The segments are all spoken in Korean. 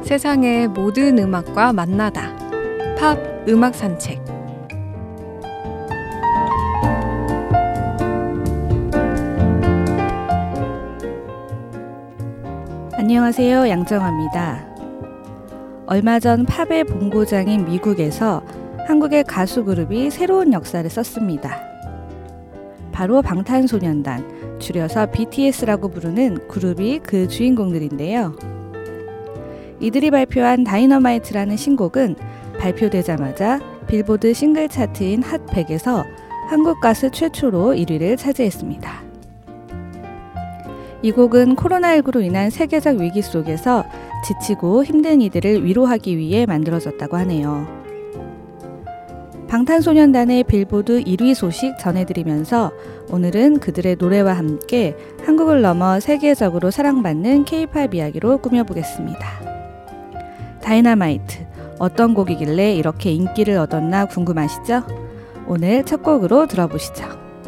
세상의 모든 음악과 만나다. 팝 음악 산책. 안녕하세요, 양정화입니다. 얼마 전 팝의 본고장인 미국에서 한국의 가수 그룹이 새로운 역사를 썼습니다. 바로 방탄소년단, 줄여서 BTS라고 부르는 그룹이 그 주인공들인데요. 이들이 발표한 다이너마이트라는 신곡은 발표되자마자 빌보드 싱글 차트인 핫100에서 한국 가수 최초로 1위를 차지했습니다. 이 곡은 코로나19로 인한 세계적 위기 속에서 지치고 힘든 이들을 위로하기 위해 만들어졌다고 하네요. 방탄소년단의 빌보드 1위 소식 전해드리면서 오늘은 그들의 노래와 함께 한국을 넘어 세계적으로 사랑받는 K-팝 이야기로 꾸며보겠습니다. 다이너마이트, 어떤 곡이길래 이렇게 인기를 얻었나 궁금하시죠? 오늘 첫 곡으로 들어보시죠.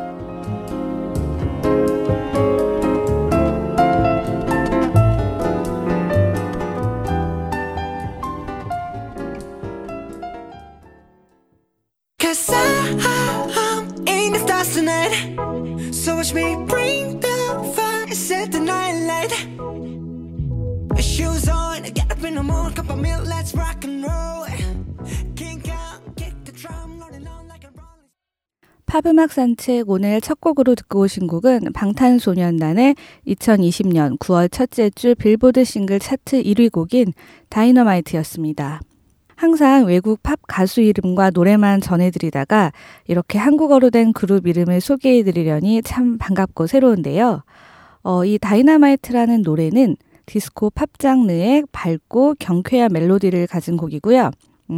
Cause I'm in the stars tonight. So watch me bring the fire, set the night light. Shoes on, get up in the morning, cup of milk, let's rock and roll. Kink out, kick the drum, rolling on like a rolling. 팝음악 산책 오늘 첫 곡으로 듣고 오신 곡은 방탄소년단의 2020년 9월 첫째 주 빌보드 싱글 차트 1위 곡인 다이너마이트였습니다. 항상 외국 팝 가수 이름과 노래만 전해드리다가 이렇게 한국어로 된 그룹 이름을 소개해드리려니 참 반갑고 새로운데요. 이 다이너마이트라는 노래는 디스코 팝 장르의 밝고 경쾌한 멜로디를 가진 곡이고요.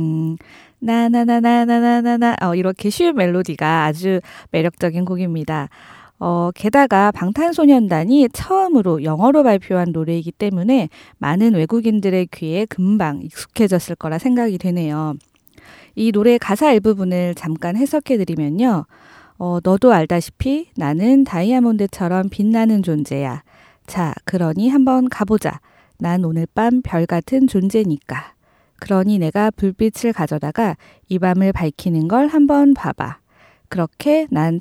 나나나나나나나나 이렇게 쉬운 멜로디가 아주 매력적인 곡입니다. 게다가 방탄소년단이 처음으로 영어로 발표한 노래이기 때문에 많은 외국인들의 귀에 금방 익숙해졌을 거라 생각이 되네요. 이 노래 가사 일부분을 잠깐 해석해드리면요. 너도 알다시피 나는 다이아몬드처럼 빛나는 존재야. 자, 그러니 한번 가보자. 난 오늘 밤 별 같은 존재니까. 그러니 내가 불빛을 가져다가 이 밤을 밝히는 걸 한번 봐봐. 그렇게 난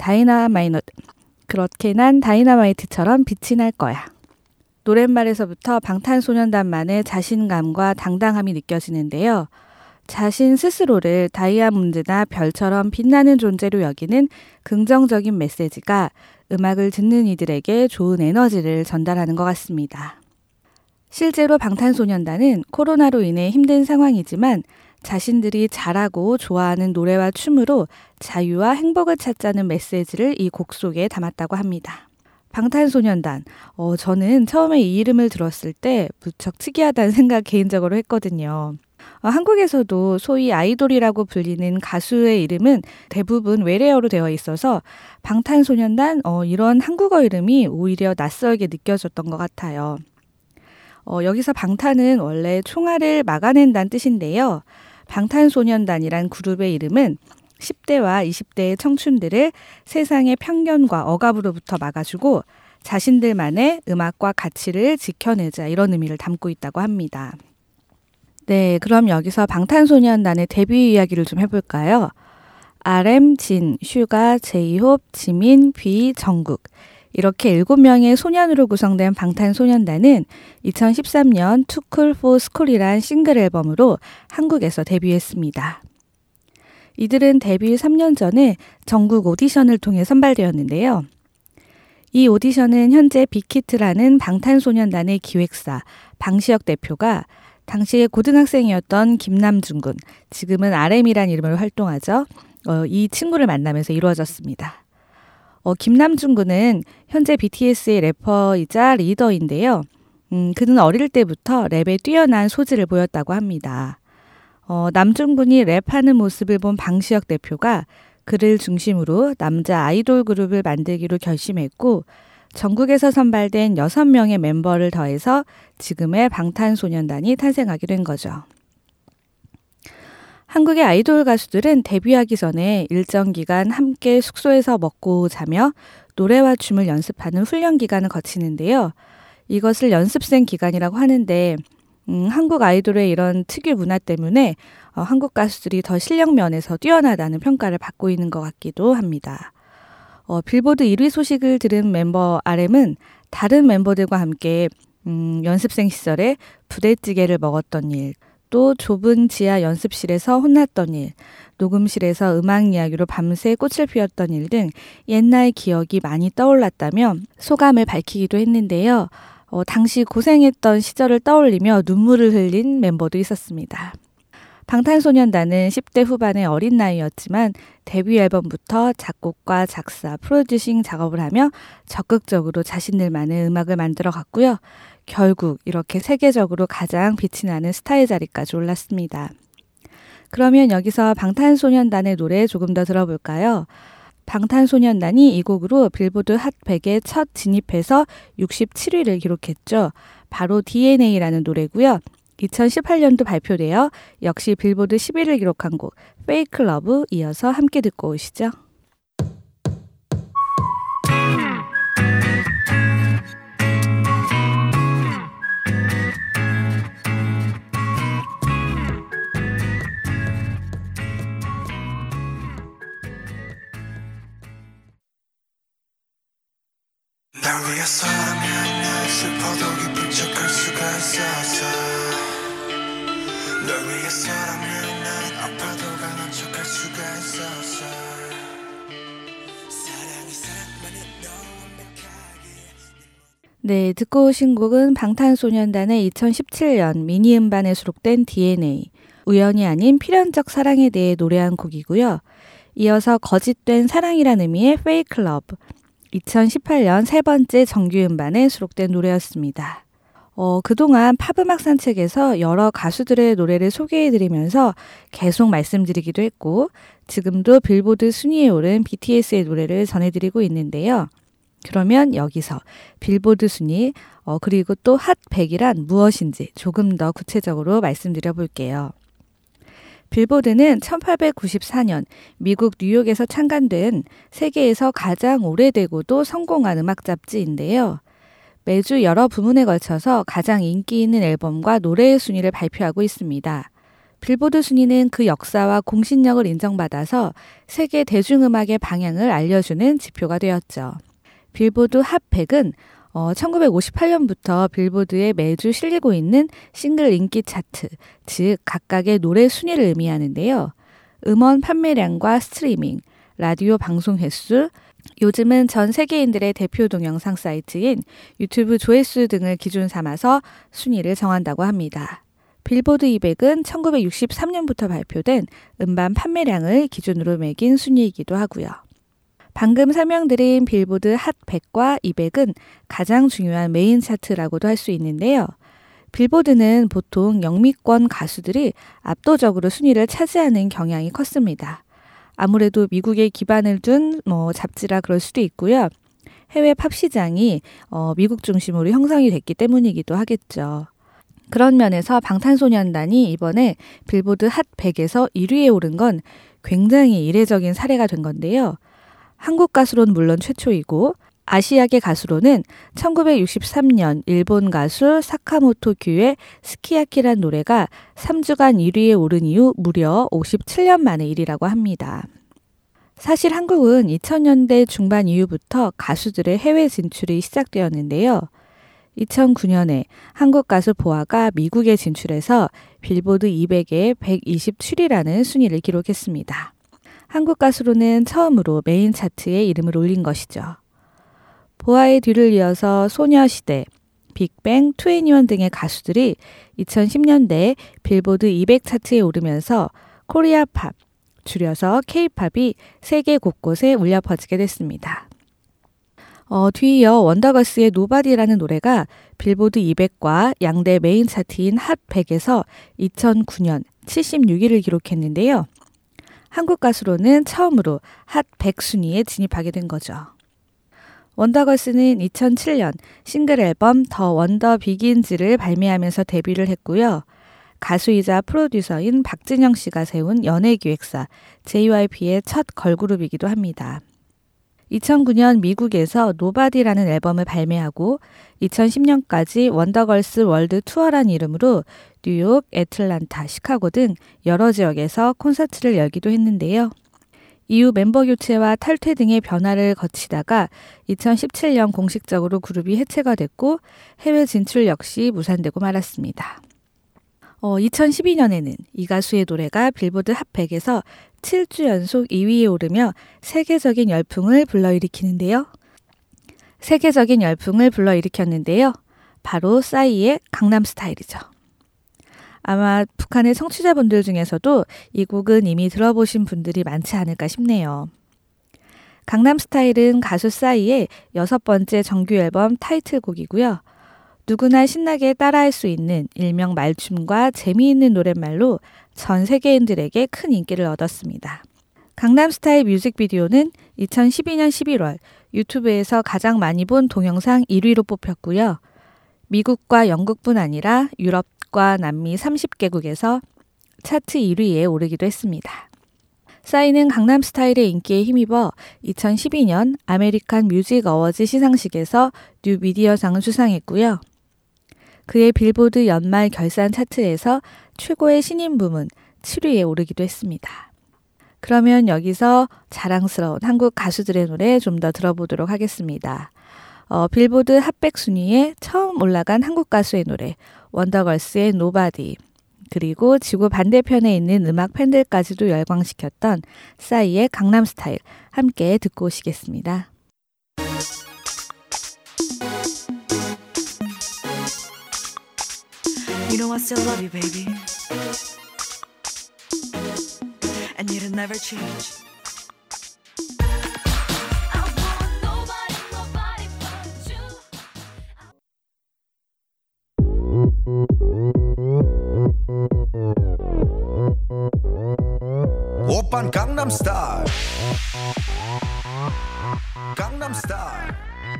다이너마이트처럼 빛이 날 거야. 노랫말에서부터 방탄소년단만의 자신감과 당당함이 느껴지는데요. 자신 스스로를 다이아몬드나 별처럼 빛나는 존재로 여기는 긍정적인 메시지가 음악을 듣는 이들에게 좋은 에너지를 전달하는 것 같습니다. 실제로 방탄소년단은 코로나로 인해 힘든 상황이지만 자신들이 잘하고 좋아하는 노래와 춤으로 자유와 행복을 찾자는 메시지를 이 곡 속에 담았다고 합니다. 방탄소년단, 저는 처음에 이 이름을 들었을 때 무척 특이하다는 생각 개인적으로 했거든요. 한국에서도 소위 아이돌이라고 불리는 가수의 이름은 대부분 외래어로 되어 있어서 방탄소년단 이런 한국어 이름이 오히려 낯설게 느껴졌던 것 같아요. 여기서 방탄은 원래 총알을 막아낸다는 뜻인데요. 방탄소년단이란 그룹의 이름은 10대와 20대의 청춘들을 세상의 편견과 억압으로부터 막아주고 자신들만의 음악과 가치를 지켜내자 이런 의미를 담고 있다고 합니다. 네, 그럼 여기서 방탄소년단의 데뷔 이야기를 좀 해볼까요? RM, 진, 슈가, 제이홉, 지민, 비, 정국 이렇게 7명의 소년으로 구성된 방탄소년단은 2013년 Too Cool for School이란 싱글 앨범으로 한국에서 데뷔했습니다. 이들은 데뷔 3년 전에 전국 오디션을 통해 선발되었는데요. 이 오디션은 현재 빅히트라는 방탄소년단의 기획사 방시혁 대표가 당시에 고등학생이었던 김남준 군, 지금은 RM이란 이름으로 활동하죠. 이 친구를 만나면서 이루어졌습니다. 김남준 군은 현재 BTS의 래퍼이자 리더인데요. 그는 어릴 때부터 랩에 뛰어난 소질을 보였다고 합니다. 남준 군이 랩하는 모습을 본 방시혁 대표가 그를 중심으로 남자 아이돌 그룹을 만들기로 결심했고 전국에서 선발된 6명의 멤버를 더해서 지금의 방탄소년단이 탄생하게 된 거죠. 한국의 아이돌 가수들은 데뷔하기 전에 일정 기간 함께 숙소에서 먹고 자며 노래와 춤을 연습하는 훈련 기간을 거치는데요. 이것을 연습생 기간이라고 하는데 한국 아이돌의 이런 특유 문화 때문에 한국 가수들이 더 실력 면에서 뛰어나다는 평가를 받고 있는 것 같기도 합니다. 빌보드 1위 소식을 들은 멤버 RM은 다른 멤버들과 함께 연습생 시절에 부대찌개를 먹었던 일, 또 좁은 지하 연습실에서 혼났던 일, 녹음실에서 음악 이야기로 밤새 꽃을 피웠던 일 등 옛날 기억이 많이 떠올랐다며 소감을 밝히기도 했는데요. 당시 고생했던 시절을 떠올리며 눈물을 흘린 멤버도 있었습니다. 방탄소년단은 10대 후반의 어린 나이였지만 데뷔 앨범부터 작곡과 작사, 프로듀싱 작업을 하며 적극적으로 자신들만의 음악을 만들어 갔고요. 결국 이렇게 세계적으로 가장 빛이 나는 스타의 자리까지 올랐습니다. 그러면 여기서 방탄소년단의 노래 조금 더 들어볼까요? 방탄소년단이 이 곡으로 빌보드 핫 100에 첫 진입해서 67위를 기록했죠. 바로 DNA라는 노래고요. 2018년도 발표되어 역시 빌보드 10위를 기록한 곡 Fake Love 이어서 함께 듣고 오시죠. 날 위해서라면 난 슬퍼도 기쁜 척할 수가 있었어. 널 위해서라면 난 아파도 강한 척할 수가 있었어. 사랑이 사랑만은 너 완벽하게. 네, 듣고 오신 곡은 방탄소년단의 2017년 미니 음반에 수록된 DNA, 우연이 아닌 필연적 사랑에 대해 노래한 곡이고요. 이어서 거짓된 사랑이란 의미의 Fake Love, 2018년 세 번째 정규 음반에 수록된 노래였습니다. 그동안 팝음악 산책에서 여러 가수들의 노래를 소개해드리면서 계속 말씀드리기도 했고 지금도 빌보드 순위에 오른 BTS의 노래를 전해드리고 있는데요. 그러면 여기서 빌보드 순위 그리고 또 핫 100이란 무엇인지 조금 더 구체적으로 말씀드려 볼게요. 빌보드는 1894년 미국 뉴욕에서 창간된 세계에서 가장 오래되고도 성공한 음악 잡지인데요. 매주 여러 부문에 걸쳐서 가장 인기 있는 앨범과 노래의 순위를 발표하고 있습니다. 빌보드 순위는 그 역사와 공신력을 인정받아서 세계 대중음악의 방향을 알려주는 지표가 되었죠. 빌보드 핫 100은 1958년부터 빌보드에 매주 실리고 있는 싱글 인기 차트, 즉 각각의 노래 순위를 의미하는데요. 음원 판매량과 스트리밍, 라디오 방송 횟수, 요즘은 전 세계인들의 대표 동영상 사이트인 유튜브 조회수 등을 기준 삼아서 순위를 정한다고 합니다. 빌보드 200은 1963년부터 발표된 음반 판매량을 기준으로 매긴 순위이기도 하고요. 방금 설명드린 빌보드 핫 100과 200은 가장 중요한 메인 차트라고도 할 수 있는데요. 빌보드는 보통 영미권 가수들이 압도적으로 순위를 차지하는 경향이 컸습니다. 아무래도 미국에 기반을 둔 잡지라 그럴 수도 있고요. 해외 팝 시장이 미국 중심으로 형성이 됐기 때문이기도 하겠죠. 그런 면에서 방탄소년단이 이번에 빌보드 핫 100에서 1위에 오른 건 굉장히 이례적인 사례가 된 건데요. 한국 가수로는 물론 최초이고 아시아계 가수로는 1963년 일본 가수 사카모토 규의 스키야키란 노래가 3주간 1위에 오른 이후 무려 57년 만에 1위라고 합니다. 사실 한국은 2000년대 중반 이후부터 가수들의 해외 진출이 시작되었는데요. 2009년에 한국 가수 보아가 미국에 진출해서 빌보드 200에 127위라는 순위를 기록했습니다. 한국 가수로는 처음으로 메인 차트에 이름을 올린 것이죠. 보아의 뒤를 이어서 소녀시대, 빅뱅, 2NE1 등의 가수들이 2010년대 빌보드 200 차트에 오르면서 코리아 팝, 줄여서 K-팝이 세계 곳곳에 울려 퍼지게 됐습니다. 뒤이어 원더걸스의 노바디라는 노래가 빌보드 200과 양대 메인 차트인 핫 100에서 2009년 76위를 기록했는데요. 한국 가수로는 처음으로 핫 100 순위에 진입하게 된 거죠. 원더걸스는 2007년 싱글 앨범 더 원더 비긴즈를 발매하면서 데뷔를 했고요. 가수이자 프로듀서인 박진영 씨가 세운 연예기획사 JYP의 첫 걸그룹이기도 합니다. 2009년 미국에서 노바디라는 앨범을 발매하고 2010년까지 원더걸스 월드 투어란 이름으로 뉴욕, 애틀란타, 시카고 등 여러 지역에서 콘서트를 열기도 했는데요. 이후 멤버 교체와 탈퇴 등의 변화를 거치다가 2017년 공식적으로 그룹이 해체가 됐고 해외 진출 역시 무산되고 말았습니다. 2012년에는 이 가수의 노래가 빌보드 핫 100에서 7주 연속 2위에 오르며 세계적인 열풍을 불러일으켰는데요. 바로 싸이의 강남스타일이죠. 아마 북한의 청취자분들 중에서도 이 곡은 이미 들어보신 분들이 많지 않을까 싶네요. 강남스타일은 가수 싸이의 6번째 정규 앨범 타이틀곡이고요. 누구나 신나게 따라할 수 있는 일명 말춤과 재미있는 노랫말로 전 세계인들에게 큰 인기를 얻었습니다. 강남스타일 뮤직비디오는 2012년 11월 유튜브에서 가장 많이 본 동영상 1위로 뽑혔고요. 미국과 영국뿐 아니라 유럽과 남미 30개국에서 차트 1위에 오르기도 했습니다. 싸이는 강남스타일의 인기에 힘입어 2012년 아메리칸 뮤직 어워즈 시상식에서 뉴 미디어상을 수상했고요. 그의 빌보드 연말 결산 차트에서 최고의 신인 부문 7위에 오르기도 했습니다. 그러면 여기서 자랑스러운 한국 가수들의 노래 좀 더 들어보도록 하겠습니다. 빌보드 핫100 순위에 처음 올라간 한국 가수의 노래 원더걸스의 노바디, 그리고 지구 반대편에 있는 음악 팬들까지도 열광시켰던 싸이의 강남스타일 함께 듣고 오시겠습니다. You know I still love you, baby. And it'll never change. I want nobody but you. 오빤 강남스타일. 강남스타일.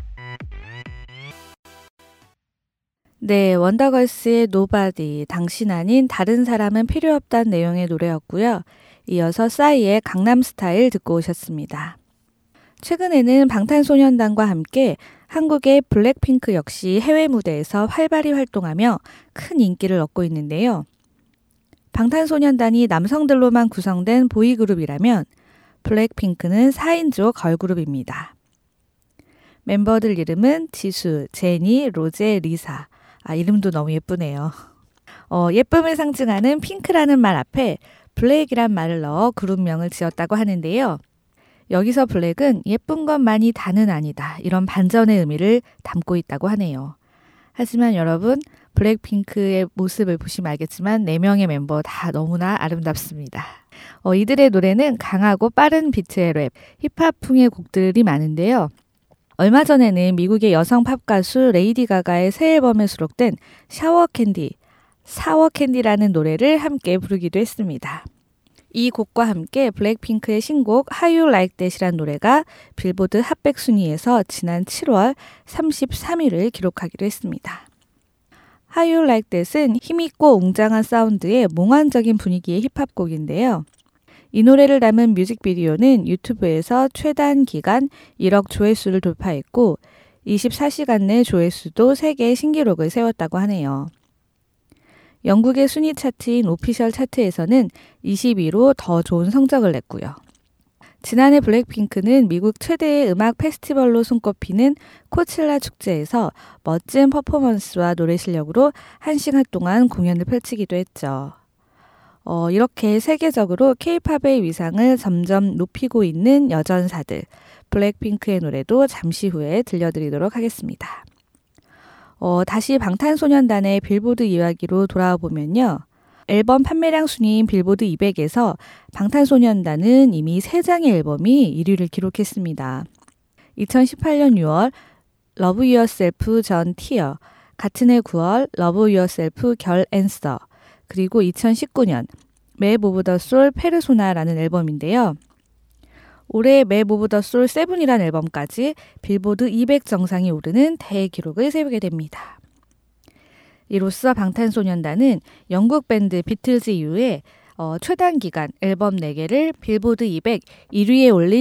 네, 원더걸스의 노바디, 당신 아닌 다른 사람은 필요 없다는 내용의 노래였고요. 이어서 싸이의 강남스타일 듣고 오셨습니다. 최근에는 방탄소년단과 함께 한국의 블랙핑크 역시 해외 무대에서 활발히 활동하며 큰 인기를 얻고 있는데요. 방탄소년단이 남성들로만 구성된 보이그룹이라면 블랙핑크는 4인조 걸그룹입니다. 멤버들 이름은 지수, 제니, 로제, 리사. 이름도 너무 예쁘네요. 예쁨을 상징하는 핑크라는 말 앞에 블랙이란 말을 넣어 그룹명을 지었다고 하는데요. 여기서 블랙은 예쁜 것만이 다는 아니다, 이런 반전의 의미를 담고 있다고 하네요. 하지만 여러분, 블랙핑크의 모습을 보시면 알겠지만 4명의 멤버 다 너무나 아름답습니다. 이들의 노래는 강하고 빠른 비트의 랩, 힙합풍의 곡들이 많은데요. 얼마 전에는 미국의 여성 팝 가수 레이디 가가의 새 앨범에 수록된 사워캔디라는 노래를 함께 부르기도 했습니다. 이 곡과 함께 블랙핑크의 신곡 How You Like That이란 노래가 빌보드 핫100 순위에서 지난 7월 33위를 기록하기도 했습니다. How You Like That은 힘있고 웅장한 사운드의 몽환적인 분위기의 힙합곡인데요. 이 노래를 담은 뮤직비디오는 유튜브에서 최단 기간 1억 조회수를 돌파했고 24시간 내 조회수도 세계 신기록을 세웠다고 하네요. 영국의 순위 차트인 오피셜 차트에서는 22로 더 좋은 성적을 냈고요. 지난해 블랙핑크는 미국 최대의 음악 페스티벌로 손꼽히는 코첼라 축제에서 멋진 퍼포먼스와 노래 실력으로 1시간 동안 공연을 펼치기도 했죠. 이렇게 세계적으로 K-팝의 위상을 점점 높이고 있는 여전사들, 블랙핑크의 노래도 잠시 후에 들려드리도록 하겠습니다. 다시 방탄소년단의 빌보드 이야기로 돌아와 보면요. 앨범 판매량 순위인 빌보드 200에서 방탄소년단은 이미 3장의 앨범이 1위를 기록했습니다. 2018년 6월 Love Yourself 전 Tear, 같은 해 9월 Love Yourself 결 Answer, 그리고 2019년 맵 오브 더 솔 페르소나라는 앨범인데요. 올해 맵 오브 더 솔 7이라는 앨범까지 빌보드 200 정상이 오르는 대기록을 세우게 됩니다. 이로써 방탄소년단은 영국 밴드 비틀즈 이후에 최단 기간 앨범 4개를 빌보드 200 1위에 올린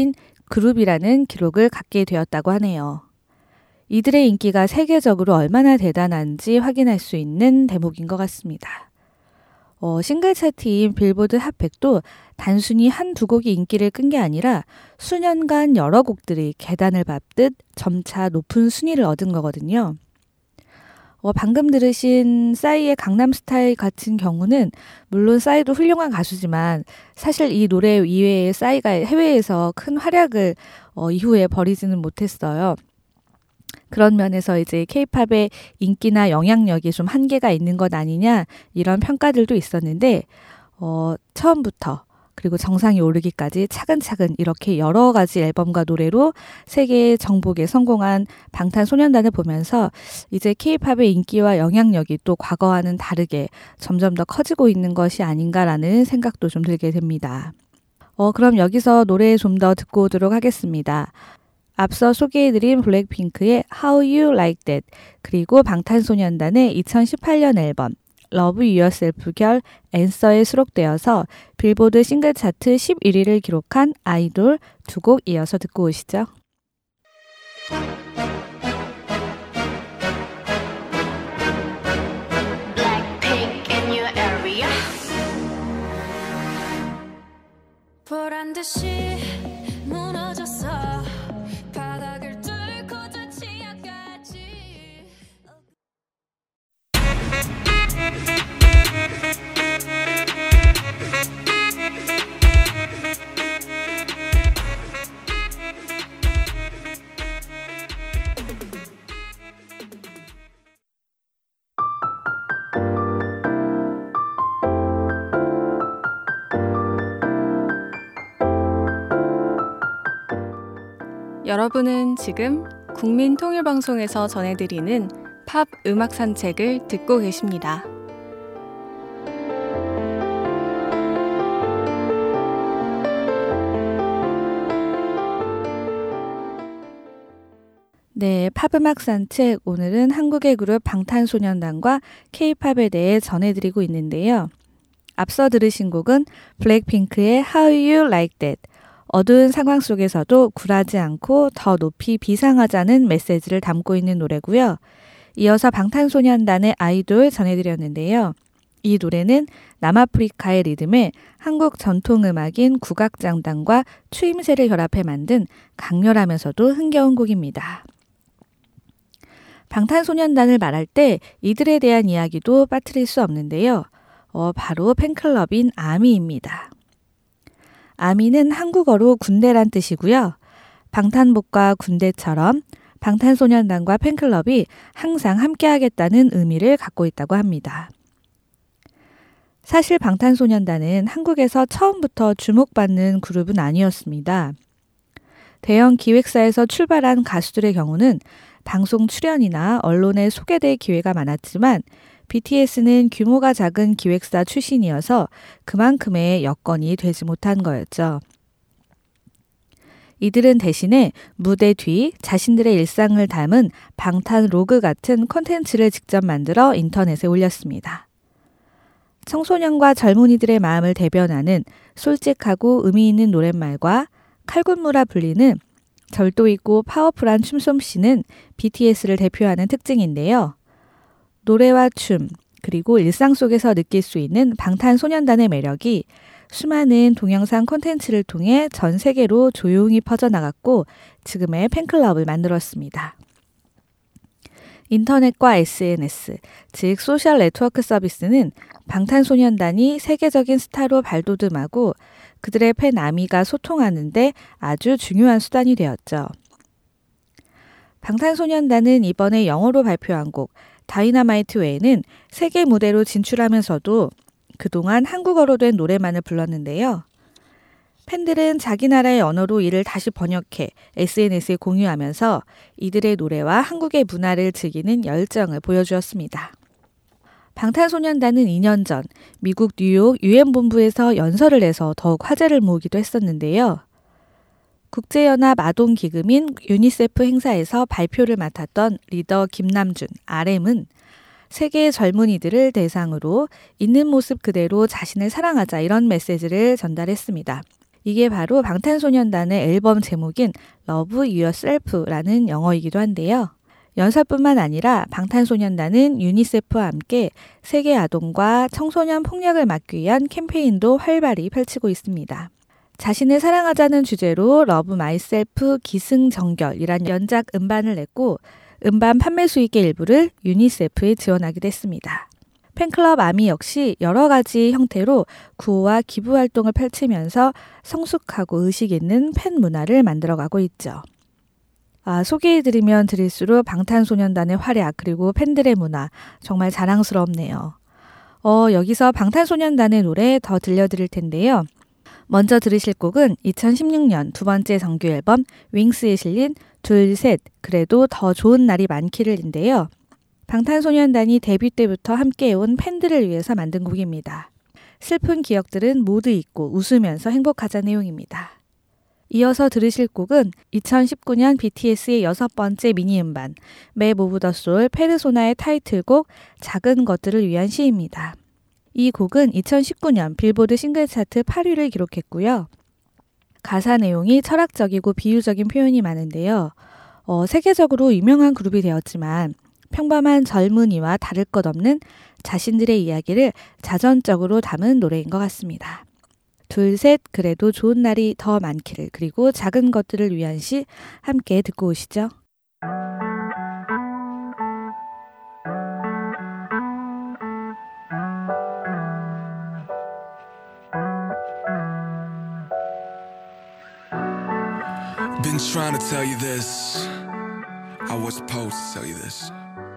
그룹이라는 기록을 갖게 되었다고 하네요. 이들의 인기가 세계적으로 얼마나 대단한지 확인할 수 있는 대목인 것 같습니다. 싱글 차트인 빌보드 핫100도 단순히 한두 곡이 인기를 끈 게 아니라 수년간 여러 곡들이 계단을 밟듯 점차 높은 순위를 얻은 거거든요. 방금 들으신 싸이의 강남스타일 같은 경우는 물론 싸이도 훌륭한 가수지만 사실 이 노래 이외에 싸이가 해외에서 큰 활약을 이후에 벌이지는 못했어요. 그런 면에서 이제 K-팝의 인기나 영향력이 좀 한계가 있는 것 아니냐 이런 평가들도 있었는데 처음부터 그리고 정상에 오르기까지 차근차근 이렇게 여러 가지 앨범과 노래로 세계 정복에 성공한 방탄소년단을 보면서 이제 K-팝의 인기와 영향력이 또 과거와는 다르게 점점 더 커지고 있는 것이 아닌가라는 생각도 좀 들게 됩니다. 그럼 여기서 노래 좀 더 듣고 오도록 하겠습니다. 앞서 소개해드린 블랙핑크의 How You Like That 그리고 방탄소년단의 2018년 앨범 Love Yourself 결 Answer에 수록되어서 빌보드 싱글 차트 11위를 기록한 아이돌 두 곡 이어서 듣고 오시죠. Blackpink in your area. 보란 듯이 무너졌어. 바닥을 뚫고 저 지하까지. 여러분은 지금 국민통일방송에서 전해드리는 팝 음악 산책을 듣고 계십니다. 네, 팝음악 산책 오늘은 한국의 그룹 방탄소년단과 K-팝에 대해 전해드리고 있는데요. 앞서 들으신 곡은 블랙핑크의 How You Like That 어두운 상황 속에서도 굴하지 않고 더 높이 비상하자는 메시지를 담고 있는 노래고요. 이어서 방탄소년단의 아이돌 전해드렸는데요. 이 노래는 남아프리카의 리듬에 한국 전통음악인 국악장단과 추임새를 결합해 만든 강렬하면서도 흥겨운 곡입니다. 방탄소년단을 말할 때 이들에 대한 이야기도 빠뜨릴 수 없는데요. 바로 팬클럽인 아미입니다. 아미는 한국어로 군대란 뜻이고요. 방탄복과 군대처럼 방탄소년단과 팬클럽이 항상 함께하겠다는 의미를 갖고 있다고 합니다. 사실 방탄소년단은 한국에서 처음부터 주목받는 그룹은 아니었습니다. 대형 기획사에서 출발한 가수들의 경우는 방송 출연이나 언론에 소개될 기회가 많았지만 BTS는 규모가 작은 기획사 출신이어서 그만큼의 여건이 되지 못한 거였죠. 이들은 대신에 무대 뒤 자신들의 일상을 담은 방탄 로그 같은 콘텐츠를 직접 만들어 인터넷에 올렸습니다. 청소년과 젊은이들의 마음을 대변하는 솔직하고 의미 있는 노랫말과 칼군무라 불리는 절도 있고 파워풀한 춤솜씨는 BTS를 대표하는 특징인데요. 노래와 춤, 그리고 일상 속에서 느낄 수 있는 방탄소년단의 매력이 수많은 동영상 콘텐츠를 통해 전 세계로 조용히 퍼져나갔고 지금의 팬클럽을 만들었습니다. 인터넷과 SNS, 즉 소셜 네트워크 서비스는 방탄소년단이 세계적인 스타로 발돋움하고 그들의 팬 아미가 소통하는 데 아주 중요한 수단이 되었죠. 방탄소년단은 이번에 영어로 발표한 곡 다이너마이트 외에는 세계 무대로 진출하면서도 그동안 한국어로 된 노래만을 불렀는데요. 팬들은 자기 나라의 언어로 이를 다시 번역해 SNS에 공유하면서 이들의 노래와 한국의 문화를 즐기는 열정을 보여주었습니다. 방탄소년단은 2년 전 미국 뉴욕 유엔본부에서 연설을 해서 더욱 화제를 모으기도 했었는데요. 국제연합 아동기금인 유니세프 행사에서 발표를 맡았던 리더 김남준, RM은 세계의 젊은이들을 대상으로 있는 모습 그대로 자신을 사랑하자 이런 메시지를 전달했습니다. 이게 바로 방탄소년단의 앨범 제목인 Love Yourself라는 영어이기도 한데요. 연설뿐만 아니라 방탄소년단은 유니세프와 함께 세계 아동과 청소년 폭력을 막기 위한 캠페인도 활발히 펼치고 있습니다. 자신을 사랑하자는 주제로 러브 마이셀프 기승전결이란 연작 음반을 냈고 음반 판매 수익의 일부를 유니세프에 지원하기도 했습니다. 팬클럽 아미 역시 여러 가지 형태로 구호와 기부 활동을 펼치면서 성숙하고 의식 있는 팬 문화를 만들어가고 있죠. 소개해드리면 드릴수록 방탄소년단의 활약 그리고 팬들의 문화 정말 자랑스럽네요. 여기서 방탄소년단의 노래 더 들려드릴 텐데요. 먼저 들으실 곡은 2016년 두 번째 정규 앨범 윙스에 실린 둘, 셋, 그래도 더 좋은 날이 많기를인데요. 방탄소년단이 데뷔 때부터 함께해온 팬들을 위해서 만든 곡입니다. 슬픈 기억들은 모두 잊고 웃으면서 행복하자 내용입니다. 이어서 들으실 곡은 2019년 BTS의 6번째 미니 음반 맵 오브 더 소울 페르소나의 타이틀곡 작은 것들을 위한 시입니다. 이 곡은 2019년 빌보드 싱글 차트 8위를 기록했고요. 가사 내용이 철학적이고 비유적인 표현이 많은데요. 세계적으로 유명한 그룹이 되었지만 평범한 젊은이와 다를 것 없는 자신들의 이야기를 자전적으로 담은 노래인 것 같습니다. 둘, 셋, 그래도 좋은 날이 더 많기를 그리고 작은 것들을 위한 시 함께 듣고 오시죠. Been trying to tell you this. I was supposed to tell you this.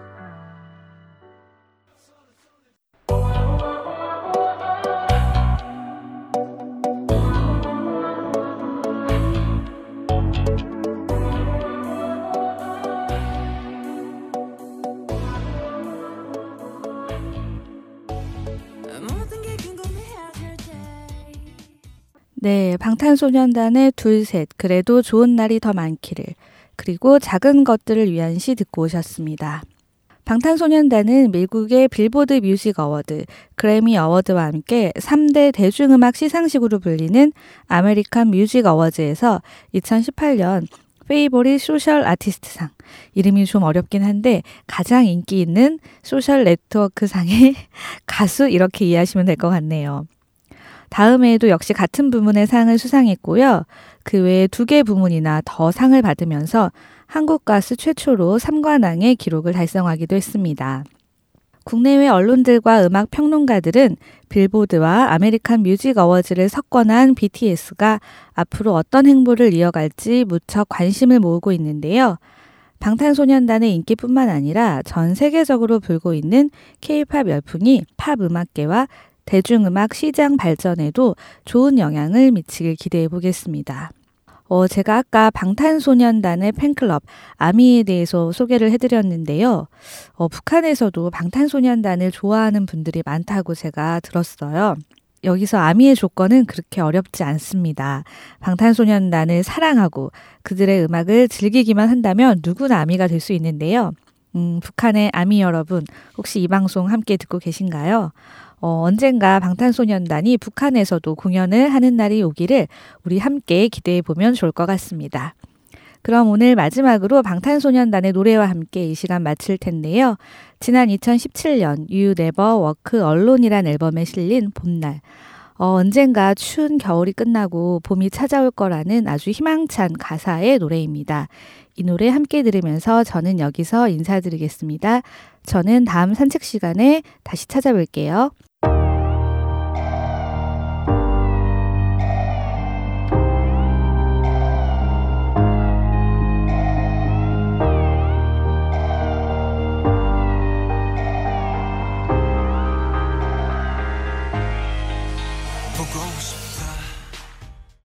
네, 방탄소년단의 둘, 셋, 그래도 좋은 날이 더 많기를 그리고 작은 것들을 위한 시 듣고 오셨습니다. 방탄소년단은 미국의 빌보드 뮤직 어워드, 그래미 어워드와 함께 3대 대중음악 시상식으로 불리는 아메리칸 뮤직 어워즈에서 2018년 페이보릿 소셜 아티스트상, 이름이 좀 어렵긴 한데 가장 인기 있는 소셜 네트워크상의 가수 이렇게 이해하시면 될 것 같네요. 다음 해에도 역시 같은 부문의 상을 수상했고요. 그 외에 2개 부문이나 더 상을 받으면서 한국 가수 최초로 3관왕의 기록을 달성하기도 했습니다. 국내외 언론들과 음악 평론가들은 빌보드와 아메리칸 뮤직 어워즈를 석권한 BTS가 앞으로 어떤 행보를 이어갈지 무척 관심을 모으고 있는데요. 방탄소년단의 인기뿐만 아니라 전 세계적으로 불고 있는 K-팝 열풍이 팝 음악계와 대중음악 시장 발전에도 좋은 영향을 미치길 기대해 보겠습니다. 제가 아까 방탄소년단의 팬클럽 아미에 대해서 소개를 해드렸는데요. 북한에서도 방탄소년단을 좋아하는 분들이 많다고 제가 들었어요. 여기서 아미의 조건은 그렇게 어렵지 않습니다. 방탄소년단을 사랑하고 그들의 음악을 즐기기만 한다면 누구나 아미가 될 수 있는데요. 북한의 아미 여러분, 혹시 이 방송 함께 듣고 계신가요? 언젠가 방탄소년단이 북한에서도 공연을 하는 날이 오기를 우리 함께 기대해 보면 좋을 것 같습니다. 그럼 오늘 마지막으로 방탄소년단의 노래와 함께 이 시간 마칠 텐데요. 지난 2017년 You Never Walk Alone이란 앨범에 실린 봄날. 언젠가 추운 겨울이 끝나고 봄이 찾아올 거라는 아주 희망찬 가사의 노래입니다. 이 노래 함께 들으면서 저는 여기서 인사드리겠습니다. 저는 다음 산책 시간에 다시 찾아뵐게요.